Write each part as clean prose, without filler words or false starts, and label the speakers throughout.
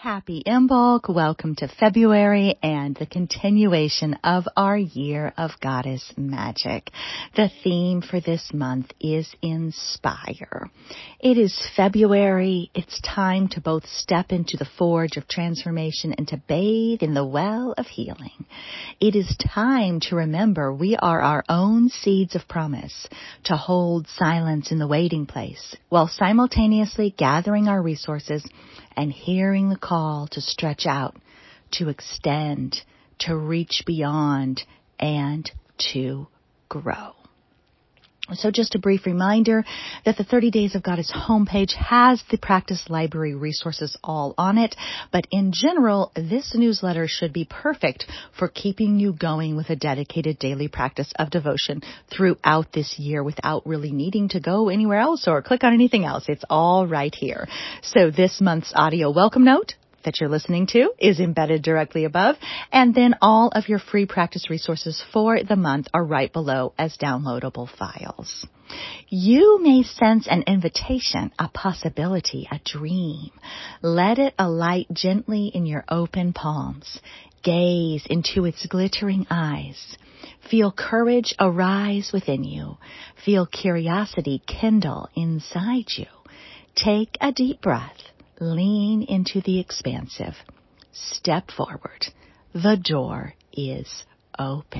Speaker 1: Happy Imbolc. Welcome to February and the continuation of our year of Goddess Magic. The theme for this month is Inspire. It is February. It's time to both step into the forge of transformation and to bathe in the well of healing. It is time to remember we are our own seeds of promise, to hold silence in the waiting place while simultaneously gathering our resources and hearing the call to stretch out, to extend, to reach beyond, and to grow. So just a brief reminder that the 30 Days of Goddess homepage has the practice library resources all on it. But in general, this newsletter should be perfect for keeping you going with a dedicated daily practice of devotion throughout this year without really needing to go anywhere else or click on anything else. It's all right here. So this month's audio welcome note that you're listening to is embedded directly above, and then all of your free practice resources for the month are right below as downloadable files. You may sense an invitation, a possibility, a dream. Let it alight gently in your open palms. Gaze into its glittering eyes. Feel courage arise within you. Feel curiosity kindle inside you. Take a deep breath. Lean into the expansive. Step forward. The door is open.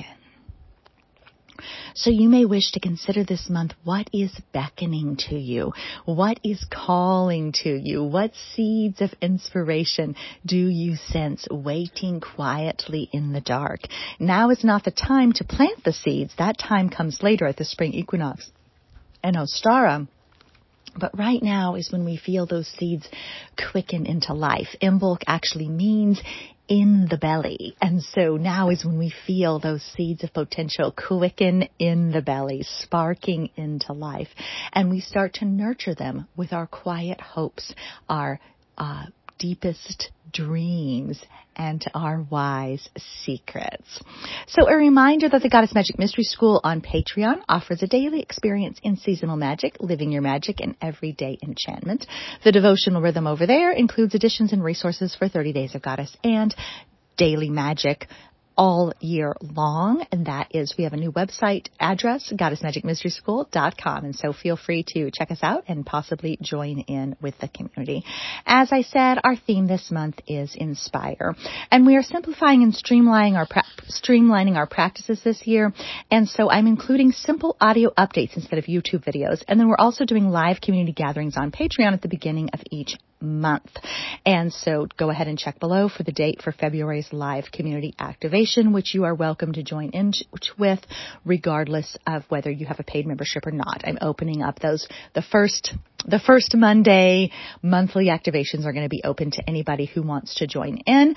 Speaker 1: So you may wish to consider this month what is beckoning to you, what is calling to you, what seeds of inspiration do you sense waiting quietly in the dark. Now is not the time to plant the seeds. That time comes later at the spring equinox and Ostara. But right now is when we feel those seeds quicken into life. Imbolc actually means in the belly. And so now is when we feel those seeds of potential quicken in the belly, sparking into life. And we start to nurture them with our quiet hopes, our deepest dreams, and our wise secrets. So a reminder that the Goddess Magic Mystery School on Patreon offers a daily experience in seasonal magic, living your magic, and everyday enchantment. The devotional rhythm over there includes additions and resources for 30 Days of Goddess and daily magic all year long. And that is, we have a new website address, goddessmagicmysteryschool.com. And so feel free to check us out and possibly join in with the community. As I said, our theme this month is Inspire. And we are simplifying and streamlining our practices this year. And so I'm including simple audio updates instead of YouTube videos. And then we're also doing live community gatherings on Patreon at the beginning of each month. And so go ahead and check below for the date for February's live community activation, which you are welcome to join in with regardless of whether you have a paid membership or not. I'm opening up those. The first Monday monthly activations are going to be open to anybody who wants to join in.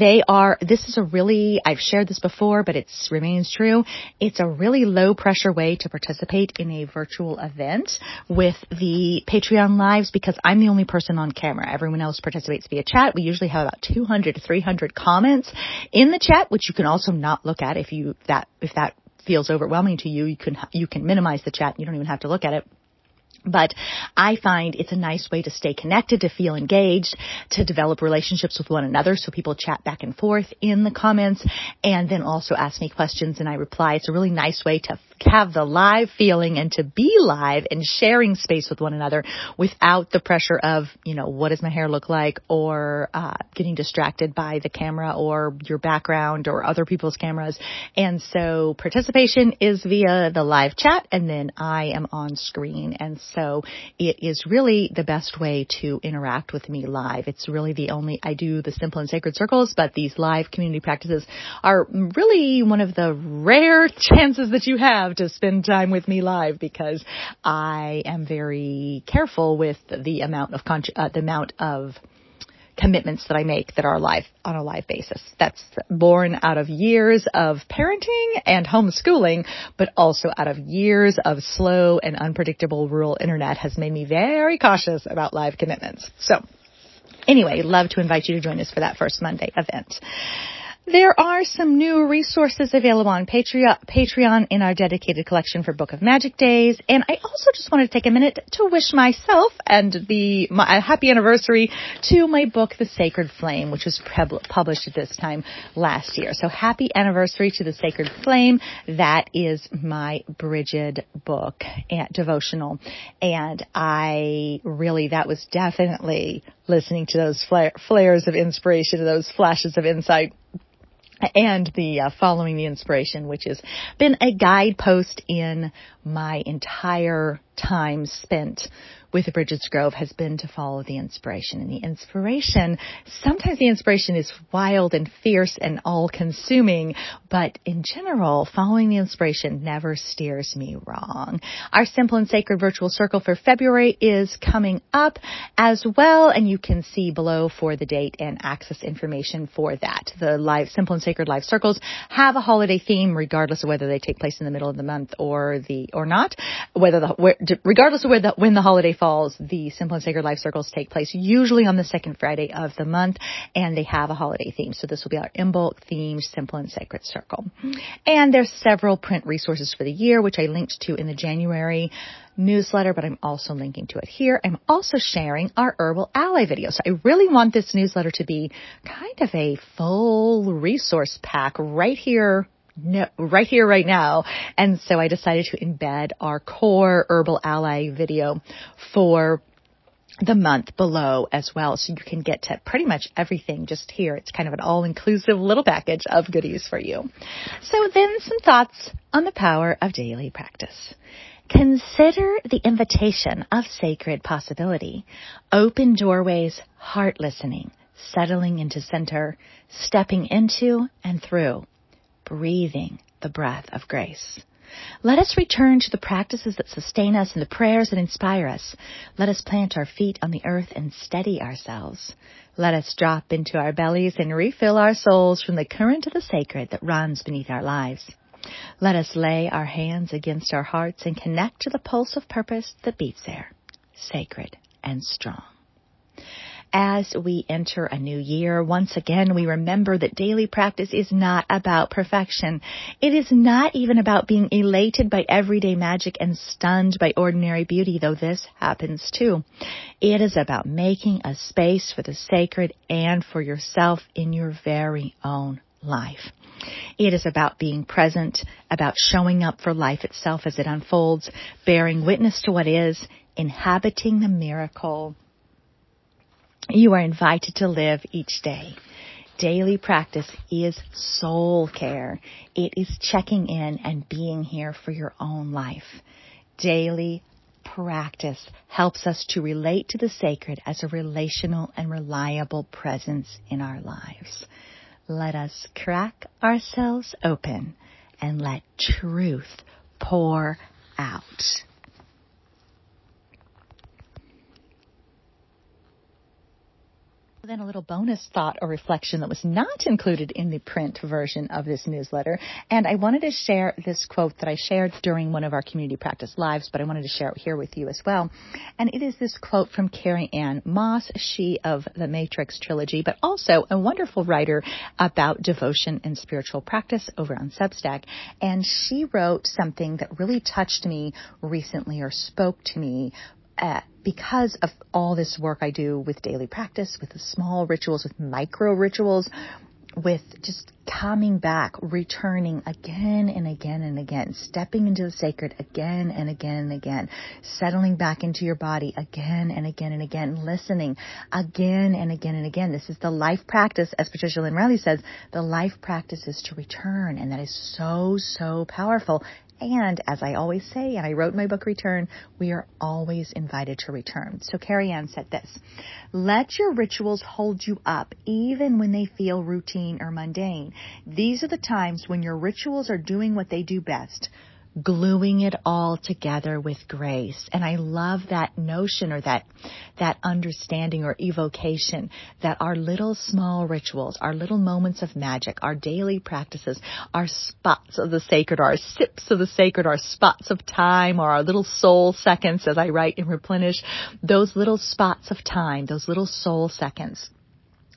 Speaker 1: I've shared this before, but it remains true. It's a really low pressure way to participate in a virtual event with the Patreon lives because I'm the only person on camera. Everyone else participates via chat. We usually have about 200 to 300 comments in the chat, which you can also not look at if that feels overwhelming to you. You can minimize the chat. You don't even have to look at it. But I find it's a nice way to stay connected, to feel engaged, to develop relationships with one another. So people chat back and forth in the comments and then also ask me questions and I reply. It's a really nice way to have the live feeling and to be live and sharing space with one another without the pressure of, what does my hair look like, or getting distracted by the camera or your background or other people's cameras. And so participation is via the live chat and then I am on screen. And so it is really the best way to interact with me live. It's really I do the simple and sacred circles, but these live community practices are really one of the rare chances that you have to spend time with me live because I am very careful with the amount of commitments that I make that are live on a live basis. That's born out of years of parenting and homeschooling, but also out of years of slow and unpredictable rural internet has made me very cautious about live commitments. So anyway, love to invite you to join us for that first Monday event. There are some new resources available on Patreon in our dedicated collection for Book of Magic Days. And I also just want to take a minute to wish myself and a happy anniversary to my book, The Sacred Flame, which was published at this time last year. So happy anniversary to The Sacred Flame. That is my Bridget book, devotional. And that was definitely listening to those flares of inspiration, those flashes of insight, and the following the inspiration, which has been a guidepost in my entire time spent with Bridget's Grove, has been to follow the inspiration. And the inspiration, sometimes the inspiration is wild and fierce and all-consuming, but in general, following the inspiration never steers me wrong. Our Simple and Sacred Virtual Circle for February is coming up as well, and you can see below for the date and access information for that. The Simple and Sacred Live Circles have a holiday theme, regardless of whether they take place in the middle of the month or not. Regardless of when the holiday falls, the Simple and Sacred Life Circles take place usually on the second Friday of the month, and they have a holiday theme. So this will be our Imbolc themed Simple and Sacred Circle. And there's several print resources for the year, which I linked to in the January newsletter, but I'm also linking to it here. I'm also sharing our Herbal Ally video. So I really want this newsletter to be kind of a full resource pack right here, right now. And so I decided to embed our core Herbal Ally video for the month below as well. So you can get to pretty much everything just here. It's kind of an all-inclusive little package of goodies for you. So then some thoughts on the power of daily practice. Consider the invitation of sacred possibility. Open doorways, heart listening, settling into center, stepping into and through, breathing the breath of grace. Let us return to the practices that sustain us and the prayers that inspire us. Let us plant our feet on the earth and steady ourselves. Let us drop into our bellies and refill our souls from the current of the sacred that runs beneath our lives. Let us lay our hands against our hearts and connect to the pulse of purpose that beats there, sacred and strong. As we enter a new year, once again, we remember that daily practice is not about perfection. It is not even about being elated by everyday magic and stunned by ordinary beauty, though this happens too. It is about making a space for the sacred and for yourself in your very own life. It is about being present, about showing up for life itself as it unfolds, bearing witness to what is, inhabiting the miracle you are invited to live each day. Daily practice is soul care. It is checking in and being here for your own life. Daily practice helps us to relate to the sacred as a relational and reliable presence in our lives. Let us crack ourselves open and let truth pour out. Then a little bonus thought or reflection that was not included in the print version of this newsletter. And I wanted to share this quote that I shared during one of our community practice lives, but I wanted to share it here with you as well. And it is this quote from Carrie Ann Moss, she of the Matrix trilogy, but also a wonderful writer about devotion and spiritual practice over on Substack. And she wrote something that really touched me recently, or spoke to me, because of all this work I do with daily practice, with the small rituals, with micro rituals, with just coming back, returning again and again and again, stepping into the sacred again and again and again, settling back into your body again and again and again, listening again and again and again. This is the life practice, as Patricia Lynn Riley says, the life practice is to return, and that is so, so powerful. And as I always say, and I wrote in my book, Return, we are always invited to return. So Carrie Ann said this: let your rituals hold you up even when they feel routine or mundane. These are the times when your rituals are doing what they do best, gluing it all together with grace. And I love that notion, or that understanding or evocation, that our little small rituals, our little moments of magic, our daily practices, our spots of the sacred, our sips of the sacred, our spots of time, or our little soul seconds, as I write in Replenish, those little spots of time, those little soul seconds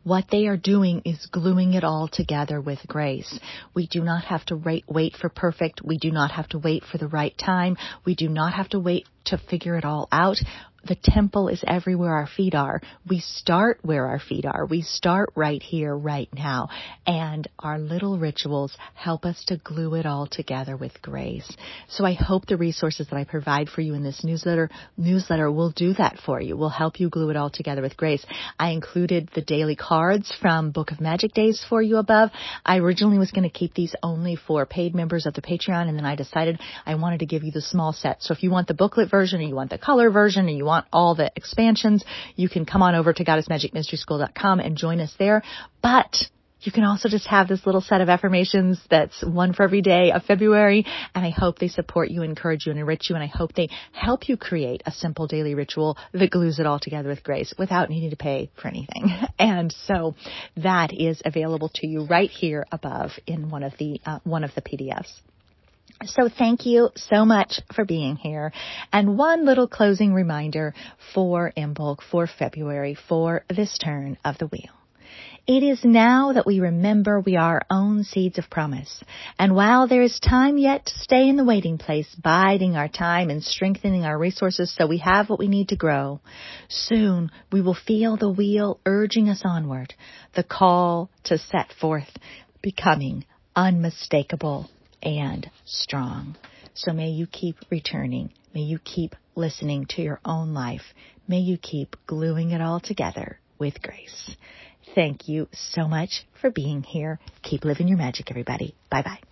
Speaker 1: what they are doing is gluing it all together with grace. We do not have to wait for perfect. We do not have to wait for the right time. We do not have to wait to figure it all out. The temple is everywhere our feet are. We start where our feet are. We start right here, right now. And our little rituals help us to glue it all together with grace. So I hope the resources that I provide for you in this newsletter will do that for you, will help you glue it all together with grace. I included the daily cards from Book of Magic Days for you above. I originally was going to keep these only for paid members of the Patreon, and then I decided I wanted to give you the small set. So if you want the booklet version, or you want the color version, or you want all the expansions, you can come on over to goddessmagicmysteryschool.com and join us there. But you can also just have this little set of affirmations that's one for every day of February. And I hope they support you, encourage you, and enrich you. And I hope they help you create a simple daily ritual that glues it all together with grace without needing to pay for anything. And so that is available to you right here above in one of the PDFs. So thank you so much for being here. And one little closing reminder for Imbolc for February, for this turn of the wheel. It is now that we remember we are our own seeds of promise. And while there is time yet to stay in the waiting place, biding our time and strengthening our resources so we have what we need to grow, soon we will feel the wheel urging us onward, the call to set forth, becoming unmistakable and strong. So may you keep returning. May you keep listening to your own life. May you keep gluing it all together with grace. Thank you so much for being here. Keep living your magic, everybody. Bye-bye.